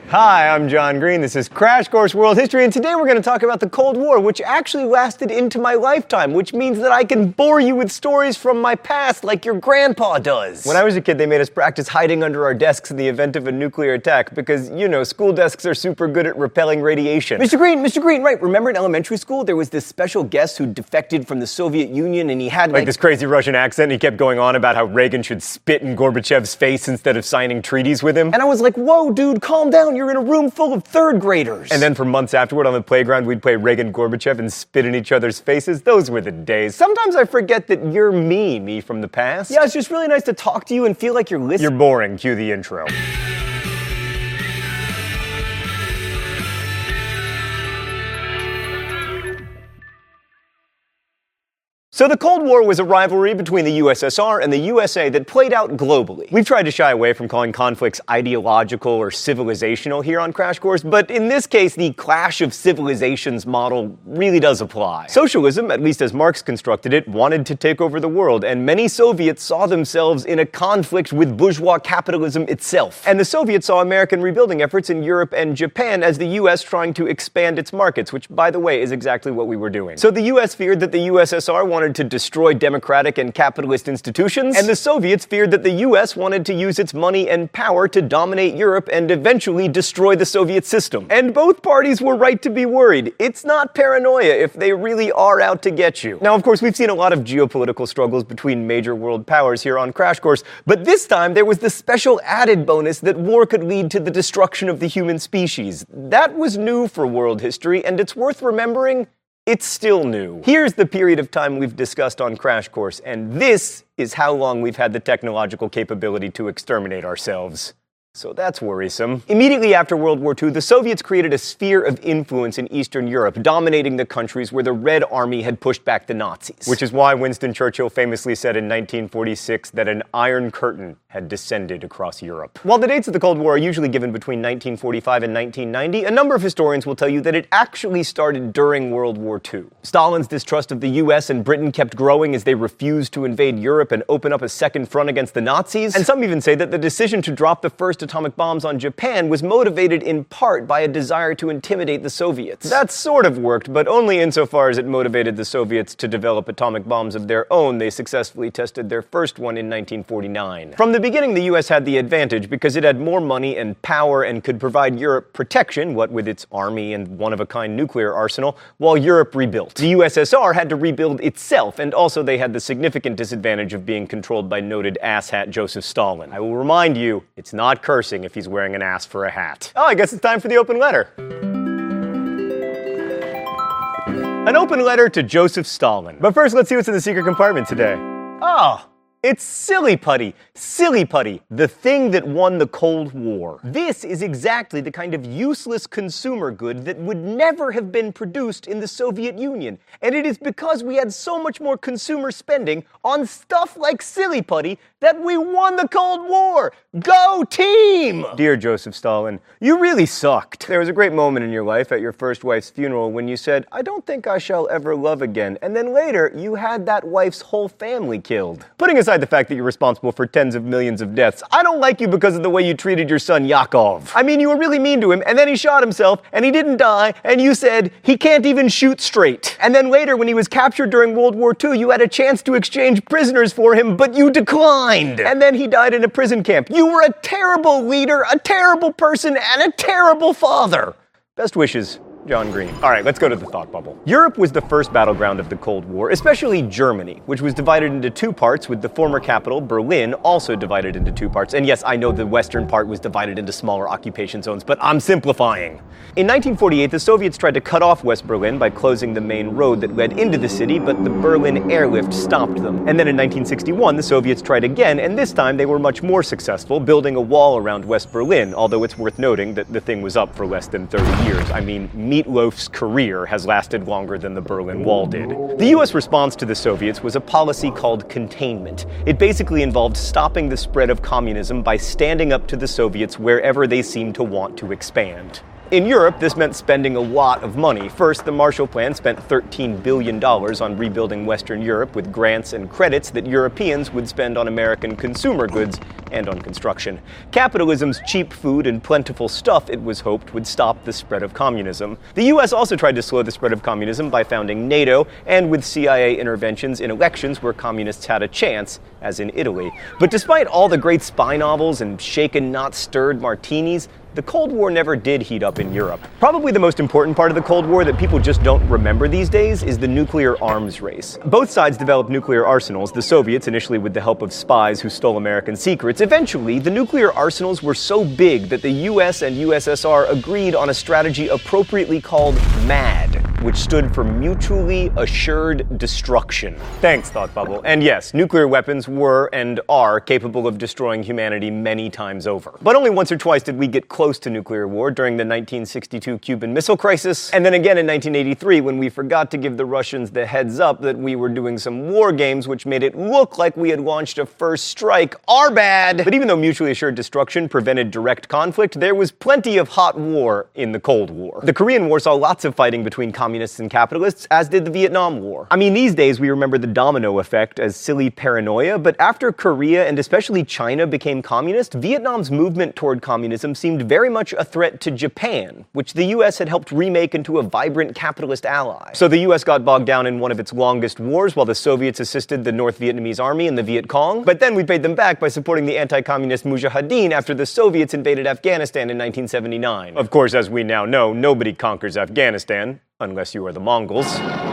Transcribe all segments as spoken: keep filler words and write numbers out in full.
Hi, I'm John Green. This is Crash Course World History, and today we're going to talk about the Cold War, which actually lasted into my lifetime, which means that I can bore you with stories from my past like your grandpa does. When I was a kid, they made us practice hiding under our desks in the event of a nuclear attack because, you know, school desks are super good at repelling radiation. Mister Green, Mister Green, right, remember in elementary school there was this special guest who defected from the Soviet Union and he had like... Like this crazy Russian accent, and he kept going on about how Reagan should spit in Gorbachev's face instead of signing treaties with him. And I was like, whoa, dude, calm down. You're in a room full of third graders. And then for months afterward on the playground, we'd play Reagan Gorbachev and spit in each other's faces. Those were the days. Sometimes I forget that you're me, me from the past. Yeah, it's just really nice to talk to you and feel like you're listening. You're boring. Cue the intro. So the Cold War was a rivalry between the U S S R and the U S A that played out globally. We've tried to shy away from calling conflicts ideological or civilizational here on Crash Course, but in this case, the clash of civilizations model really does apply. Socialism, at least as Marx constructed it, wanted to take over the world, and many Soviets saw themselves in a conflict with bourgeois capitalism itself. And the Soviets saw American rebuilding efforts in Europe and Japan as the U S trying to expand its markets, which, by the way, is exactly what we were doing. So the U S feared that the U S S R wanted to destroy democratic and capitalist institutions, and the Soviets feared that the U S wanted to use its money and power to dominate Europe and eventually destroy the Soviet system. And both parties were right to be worried. It's not paranoia if they really are out to get you. Now, of course, we've seen a lot of geopolitical struggles between major world powers here on Crash Course, but this time there was the special added bonus that war could lead to the destruction of the human species. That was new for world history, and it's worth remembering it's still new. Here's the period of time we've discussed on Crash Course, and this is how long we've had the technological capability to exterminate ourselves. So that's worrisome. Immediately after World War Two, the Soviets created a sphere of influence in Eastern Europe, dominating the countries where the Red Army had pushed back the Nazis. Which is why Winston Churchill famously said in nineteen forty-six that an Iron Curtain had descended across Europe. While the dates of the Cold War are usually given between nineteen forty-five and nineteen ninety, a number of historians will tell you that it actually started during World War Two. Stalin's distrust of the U S and Britain kept growing as they refused to invade Europe and open up a second front against the Nazis. And some even say that the decision to drop the first atomic bombs on Japan was motivated in part by a desire to intimidate the Soviets. That sort of worked, but only insofar as it motivated the Soviets to develop atomic bombs of their own. They successfully tested their first one in nineteen forty-nine. From the beginning, the U S had the advantage because it had more money and power and could provide Europe protection, what with its army and one-of-a-kind nuclear arsenal, while Europe rebuilt. The U S S R had to rebuild itself, and also they had the significant disadvantage of being controlled by noted asshat Joseph Stalin. I will remind you, it's not cursing if he's wearing an ass for a hat. Oh, I guess it's time for the open letter. An open letter to Joseph Stalin. But first, let's see what's in the secret compartment today. Oh, it's Silly Putty. Silly Putty, the thing that won the Cold War. This is exactly the kind of useless consumer good that would never have been produced in the Soviet Union. And it is because we had so much more consumer spending on stuff like Silly Putty that we won the Cold War. Go team! Dear Joseph Stalin, you really sucked. There was a great moment in your life at your first wife's funeral when you said, "I don't think I shall ever love again." And then later, you had that wife's whole family killed. Putting aside the fact that you're responsible for tens of millions of deaths, I don't like you because of the way you treated your son Yakov. I mean, you were really mean to him, and then he shot himself, and he didn't die, and you said, he can't even shoot straight. And then later, when he was captured during World War Two, you had a chance to exchange prisoners for him, but you declined. And then he died in a prison camp. You were a terrible leader, a terrible person, and a terrible father. Best wishes, John Green. All right, let's go to the thought bubble. Europe was the first battleground of the Cold War, especially Germany, which was divided into two parts, with the former capital, Berlin, also divided into two parts. And yes, I know the western part was divided into smaller occupation zones, but I'm simplifying. In nineteen forty-eight, the Soviets tried to cut off West Berlin by closing the main road that led into the city, but the Berlin airlift stopped them. And then in nineteen sixty-one, the Soviets tried again, and this time they were much more successful, building a wall around West Berlin, although it's worth noting that the thing was up for less than thirty years. I mean, Meatloaf's career has lasted longer than the Berlin Wall did. The U S response to the Soviets was a policy called containment. It basically involved stopping the spread of communism by standing up to the Soviets wherever they seemed to want to expand. In Europe, this meant spending a lot of money. First, the Marshall Plan spent thirteen billion dollars on rebuilding Western Europe with grants and credits that Europeans would spend on American consumer goods and on construction. Capitalism's cheap food and plentiful stuff, it was hoped, would stop the spread of communism. The U S also tried to slow the spread of communism by founding NATO and with C I A interventions in elections where communists had a chance, as in Italy. But despite all the great spy novels and shaken, not stirred martinis, the Cold War never did heat up in Europe. Probably the most important part of the Cold War that people just don't remember these days is the nuclear arms race. Both sides developed nuclear arsenals, the Soviets initially with the help of spies who stole American secrets. Eventually, the nuclear arsenals were so big that the U S and U S S R agreed on a strategy appropriately called MAD, which stood for Mutually Assured Destruction. Thanks, Thought Bubble. And yes, nuclear weapons were and are capable of destroying humanity many times over. But only once or twice did we get close to nuclear war, during the nineteen sixty-two Cuban Missile Crisis, and then again in nineteen eighty-three when we forgot to give the Russians the heads up that we were doing some war games, which made it look like we had launched a first strike. Our bad! But even though mutually assured destruction prevented direct conflict, there was plenty of hot war in the Cold War. The Korean War saw lots of fighting between communists and capitalists, as did the Vietnam War. I mean, these days we remember the domino effect as silly paranoia, but after Korea and especially China became communist, Vietnam's movement toward communism seemed very very much a threat to Japan, which the U S had helped remake into a vibrant capitalist ally. So the U S got bogged down in one of its longest wars while the Soviets assisted the North Vietnamese army and the Viet Cong. But then we paid them back by supporting the anti-communist Mujahideen after the Soviets invaded Afghanistan in nineteen seventy-nine. Of course, as we now know, nobody conquers Afghanistan, unless you are the Mongols.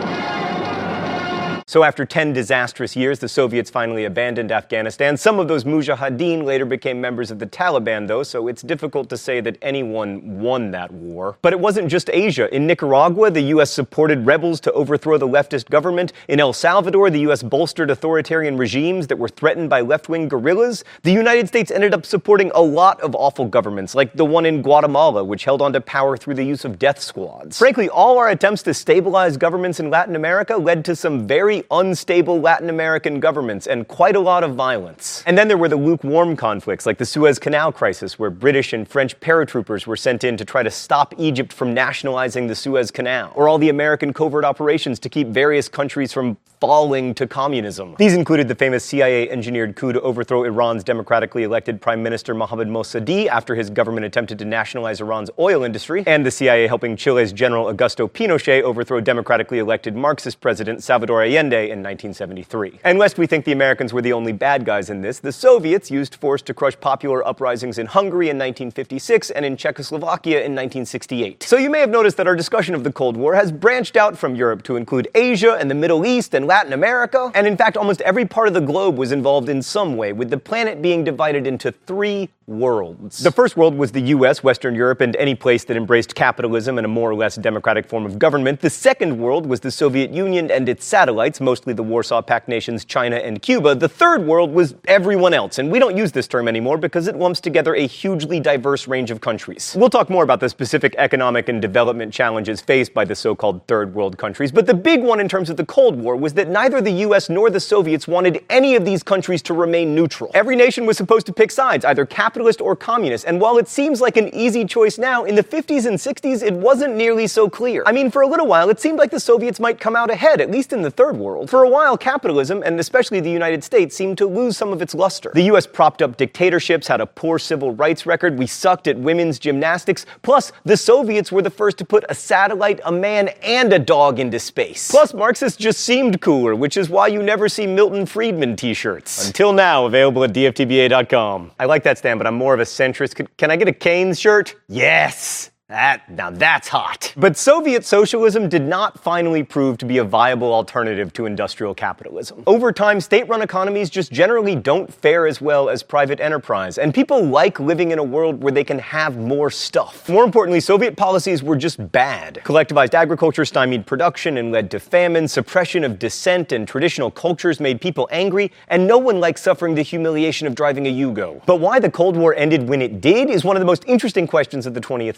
So after ten disastrous years, the Soviets finally abandoned Afghanistan. Some of those Mujahideen later became members of the Taliban, though, so it's difficult to say that anyone won that war. But it wasn't just Asia. In Nicaragua, the U S supported rebels to overthrow the leftist government. In El Salvador, the U S bolstered authoritarian regimes that were threatened by left-wing guerrillas. The United States ended up supporting a lot of awful governments, like the one in Guatemala, which held onto power through the use of death squads. Frankly, all our attempts to stabilize governments in Latin America led to some very unstable Latin American governments and quite a lot of violence. And then there were the lukewarm conflicts, like the Suez Canal crisis, where British and French paratroopers were sent in to try to stop Egypt from nationalizing the Suez Canal, or all the American covert operations to keep various countries from falling to communism. These included the famous C I A-engineered coup to overthrow Iran's democratically elected Prime Minister Mohammad Mossadegh after his government attempted to nationalize Iran's oil industry, and the C I A helping Chile's General Augusto Pinochet overthrow democratically elected Marxist President Salvador Allende in nineteen seventy-three. And lest we think the Americans were the only bad guys in this, the Soviets used force to crush popular uprisings in Hungary in nineteen fifty-six and in Czechoslovakia in nineteen sixty-eight. So you may have noticed that our discussion of the Cold War has branched out from Europe to include Asia and the Middle East and Latin America, and in fact almost every part of the globe was involved in some way, with the planet being divided into three worlds. The first world was the U S, Western Europe, and any place that embraced capitalism and a more or less democratic form of government. The second world was the Soviet Union and its satellites, mostly the Warsaw Pact nations China and Cuba. The third world was everyone else, and we don't use this term anymore because it lumps together a hugely diverse range of countries. We'll talk more about the specific economic and development challenges faced by the so-called third world countries, but the big one in terms of the Cold War was that neither the U S nor the Soviets wanted any of these countries to remain neutral. Every nation was supposed to pick sides, either capitalist or communist, and while it seems like an easy choice now, in the fifties and sixties it wasn't nearly so clear. I mean, for a little while it seemed like the Soviets might come out ahead, at least in the third world. For a while, capitalism, and especially the United States, seemed to lose some of its luster. The U S propped up dictatorships, had a poor civil rights record, we sucked at women's gymnastics, plus the Soviets were the first to put a satellite, a man, and a dog into space. Plus, Marxists just seemed cooler, which is why you never see Milton Friedman t-shirts. Until now, available at D F T B A dot com. I like that, Stan, but I'm more of a centrist. Can, can I get a Keynes shirt? Yes! That, now that's hot. But Soviet socialism did not finally prove to be a viable alternative to industrial capitalism. Over time, state-run economies just generally don't fare as well as private enterprise, and people like living in a world where they can have more stuff. More importantly, Soviet policies were just bad. Collectivized agriculture stymied production and led to famine, suppression of dissent and traditional cultures made people angry, and no one liked suffering the humiliation of driving a Yugo. But why the Cold War ended when it did is one of the most interesting questions of the twentieth century.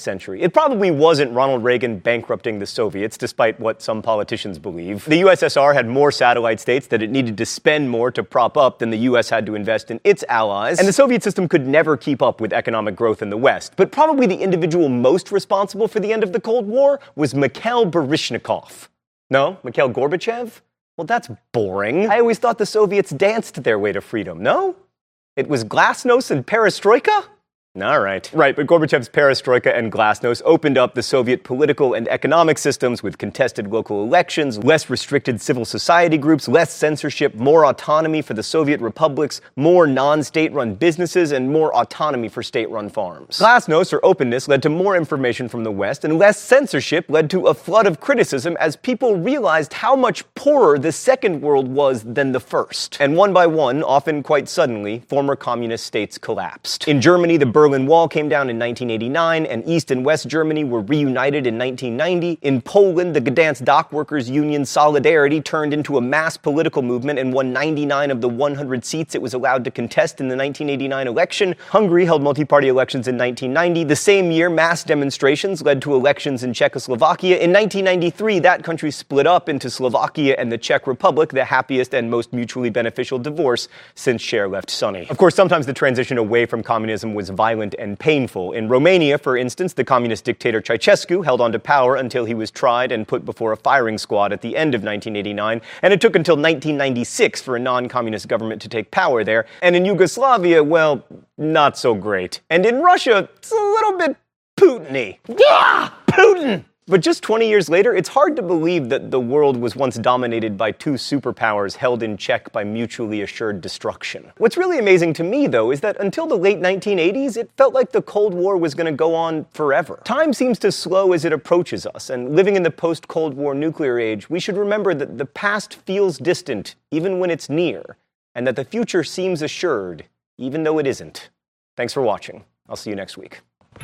It probably wasn't Ronald Reagan bankrupting the Soviets, despite what some politicians believe. The U S S R had more satellite states that it needed to spend more to prop up than the U S had to invest in its allies, and the Soviet system could never keep up with economic growth in the West. But probably the individual most responsible for the end of the Cold War was Mikhail Baryshnikov. No? Mikhail Gorbachev? Well, that's boring. I always thought the Soviets danced their way to freedom, no? It was glasnost and perestroika? All right. Right, but Gorbachev's perestroika and glasnost opened up the Soviet political and economic systems with contested local elections, less restricted civil society groups, less censorship, more autonomy for the Soviet republics, more non-state-run businesses, and more autonomy for state-run farms. Glasnost, or openness, led to more information from the West, and less censorship led to a flood of criticism as people realized how much poorer the Second World was than the First. And one by one, often quite suddenly, former communist states collapsed. In Germany, the Berlin Wall came down in nineteen eighty-nine, and East and West Germany were reunited in nineteen ninety. In Poland, the Gdansk Dock Workers Union Solidarity turned into a mass political movement and won ninety-nine of the one hundred seats it was allowed to contest in the nineteen eighty-nine election. Hungary held multi-party elections in nineteen ninety. The same year, mass demonstrations led to elections in Czechoslovakia. In nineteen ninety-three, that country split up into Slovakia and the Czech Republic, the happiest and most mutually beneficial divorce since Cher left Sunny. Of course, sometimes the transition away from communism was violent and painful. In Romania, for instance, the communist dictator Ceausescu held on to power until he was tried and put before a firing squad at the end of nineteen eighty-nine, and it took until nineteen ninety-six for a non-communist government to take power there. And in Yugoslavia, well, not so great. And in Russia, it's a little bit Putin-y. Yeah, Putin! But just twenty years later, it's hard to believe that the world was once dominated by two superpowers held in check by mutually assured destruction. What's really amazing to me, though, is that until the late nineteen eighties, it felt like the Cold War was going to go on forever. Time seems to slow as it approaches us, and living in the post-Cold War nuclear age, we should remember that the past feels distant, even when it's near, and that the future seems assured, even though it isn't. Thanks for watching. I'll see you next week.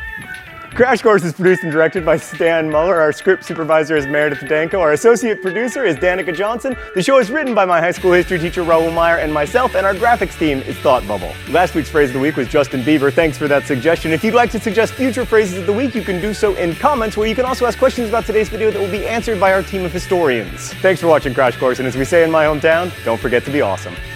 Crash Course is produced and directed by Stan Muller. Our script supervisor is Meredith Danko. Our associate producer is Danica Johnson. The show is written by my high school history teacher Raoul Meyer and myself, and our graphics team is Thought Bubble. Last week's phrase of the week was Justin Bieber. Thanks for that suggestion. If you'd like to suggest future phrases of the week, you can do so in comments, where you can also ask questions about today's video that will be answered by our team of historians. Thanks for watching Crash Course, and as we say in my hometown, don't forget to be awesome.